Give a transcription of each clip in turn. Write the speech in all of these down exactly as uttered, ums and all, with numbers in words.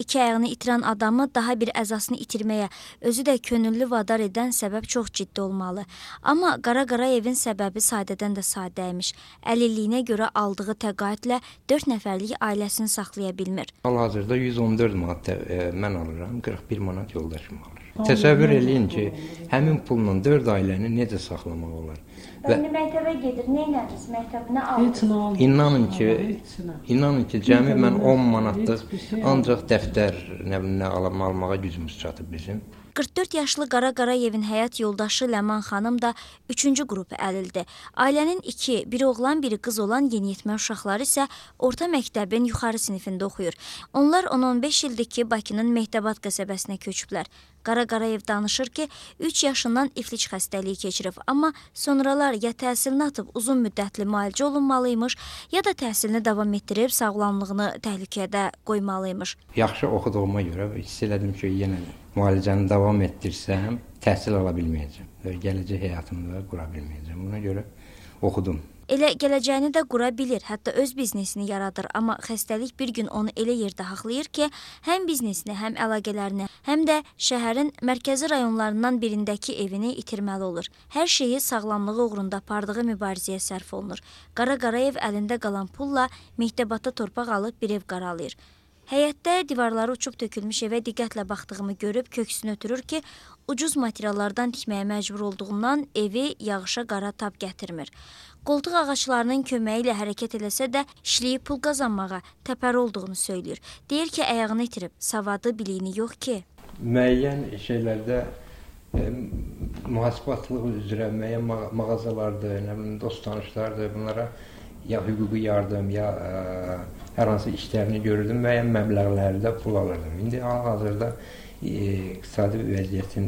iki ayağını itirən adamı daha bir əzasını itirməyə, özü də könüllü vadar edən səbəb çox ciddi olmalı. Amma Qara Qarayevin səbəbi sadədən də sadəymiş. Əlilliyinə görə aldığı təqaüdlə dörd nəfərlik ailəsini saxlaya bilmir. Hal-hazırda yüz on dörd manat e, mən alıram, qırx bir manat yoldaşım alır. Təsəvvür eləyin ki, həmin pulla dörd ailəni necə saxlamaq olar? Və məktəbə gedir, nə elədiz? Məktəbinə alır. İnanın ki, inanın ki, cəmi mən on manatlıq ancaq dəftər nə bilim nə almağa gücümüz çatıb bizim. qırx dörd yaşlı Qara Qarayevin həyat yoldaşı Ləman xanım da üçüncü qrupu əlildir. Ailənin iki, biri oğlan, biri qız olan yeniyetmə uşaqları isə orta məktəbin yuxarı sinifində oxuyur. Onlar on on beş ildir ki, Bakının Mehdəbad qəsəbəsinə köçüblər. Qara Qarayev danışır ki, üç yaşından iflic xəstəliyi keçirib, amma sonralar ya təhsilini atıb uzun müddətli müalicə olunmalıymış, ya da təhsilini davam etdirib sağlamlığını təhlükədə qoymalıymış. Yaxşı oxuduğuma görə hiss elədim ki, yenə müalicəni davam etdirsəm, təhsil ala bilməyəcəm və gələcək həyatımı da qura bilməyəcəm. Buna görə oxudum. Elə gələcəyini də qura bilir, hətta öz biznesini yaradır, amma xəstəlik bir gün onu elə yerdə haqlayır ki, həm biznesini, həm əlaqələrini, həm də şəhərin mərkəzi rayonlarından birindəki evini itirməli olur. Hər şeyi sağlamlığı uğrunda apardığı mübarizəyə sərf olunur. Qara Qarayev əlində qalan pulla Mehdəbadda torpaq alıb bir ev qaralayır. Həyətdə divarları uçub tökülmüş evə diqqətlə baxdığımı görüb köksünü ötürür ki, ucuz materiallardan tikməyə məcbur olduğundan evi yağışa qara tab gətirmir. Qoltuq ağaclarının köməyi ilə hərəkət eləsə də işləyib pul qazanmağa təpəri olduğunu söyləyir. Deyir ki, ayağını itirib, savadı, biliyini yox ki. Müəyyən şeylərdə e, mühasibatlıq üzrə müəyyən mağ mağazalardır, nə bilim, dost tanışlardır, bunlara ya hüquqi yardım, ya ə, hər hansı işlərini görürdüm, müəyyən məbləğlərdə pul alırdım. İndi hal-hazırda e, iqtisadi vəziyyətin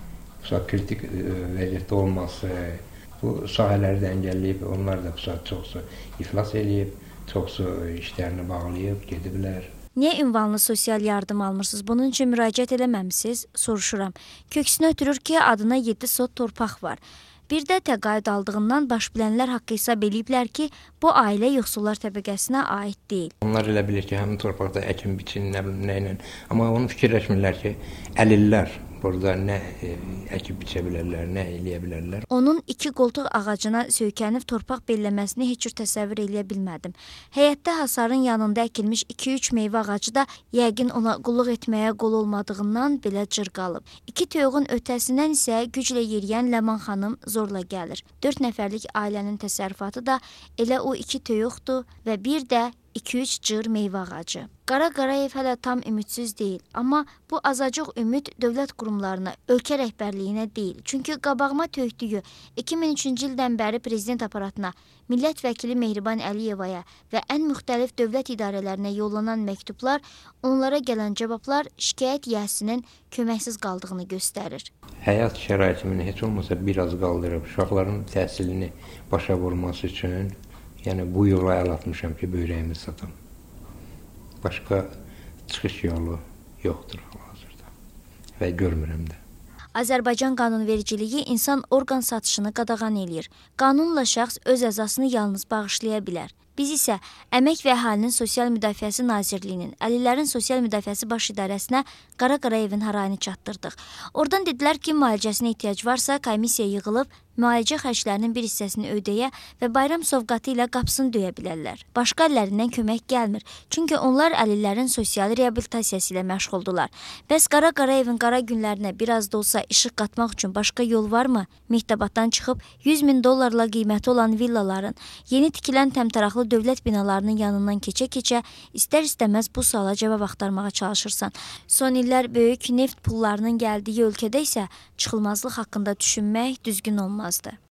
kritik e, vəziyyətdə olması, bu sahələri də əngəlləyib, onlar da bu saat çoxsu iflas eləyib, çoxsu işlərini bağlayıb, gediblər. Niyə ünvanlı sosial yardım almırsınız? Bunun üçün müraciət eləməmisiniz? Soruşuram. Köksünü ötürür ki, adına yeddi sot torpaq var. Bir də təqaüd aldığından baş bilənlər haqqı hesab eləyiblər ki, bu ailə yoxsullar təbəqəsinə aid deyil. Onlar elə bilir ki, həmin torpaqda əkin biçin, nə bilim, nə ilə. Amma onu fikirləşmirlər ki, əlillər burada nə e, əkib biçə bilərlər, nə eləyə bilərlər. Onun iki qoltuq ağacına söykənib torpaq belləməsini heç cür təsəvvür eləyə bilmədim. Həyətdə hasarın yanında əkilmiş iki üç meyvə ağacı da yəqin ona qulluq etməyə qol olmadığından belə cır qalıb. İki toyuğun ötəsindən isə güclə yeriyən Ləman xanım zorla gəlir. Dörd nəfərlik ailənin təsərrüfatı da elə o iki toyuqdur və bir də iki üç cır meyvə ağacı. Qara Qarayev hələ tam ümidsiz deyil, amma bu azacıq ümid dövlət qurumlarına, ölkə rəhbərliyinə deyil. Çünki qabağıma tökdüyü iki min üçüncü ildən bəri prezident aparatına, millət vəkili Mehriban Əliyevaya və ən müxtəlif dövlət idarələrinə yollanan məktublar, onlara gələn cavablar şikayət yəhəsinin köməksiz qaldığını göstərir. Həyat şəraitimin heç olmasa biraz qaldırıb, uşaqların təhsilini başa vurması üçün, yəni bu yola əl atmışam ki, böyrəyimi satam. Başqa çıxış yolu yoxdur hal-hazırda və görmürəm də. Azərbaycan qanunvericiliyi insan orqan satışını qadağan eləyir. Qanunla şəxs öz əzasını yalnız bağışlaya bilər. Biz isə Əmək və Əhalinin Sosial Müdafiəsi Nazirliyinin, Əlillərin Sosial Müdafiəsi Baş İdarəsinə Qara Qarayevin harayını çatdırdıq. Oradan dedilər ki, müalicəsinə ehtiyac varsa, komissiya yığılıb, müalicə xərclərinin bir hissəsini ödəyə və bayram sovqatı ilə qapısını döyə bilərlər. Başqa əllərindən kömək gəlmir, çünki onlar əlillərin sosial reabilitasiyası ilə məşğuldular. Bəs Qara Qarayevin qara günlərinə biraz da olsa işıq qatmaq üçün başqa yol varmı? Mehdəbaddan çıxıb yüz min dollarla qiyməti olan villaların, yeni tikilən təmtəraqlı dövlət binalarının yanından keçə-keçə istər-istəməz bu suala cavab axtarmağa çalışırsan. Son illər böyük neft pullarının gəldiyi ölkədə isə çıxılmazlıq haqqında düşünmək düzgün olmazdı.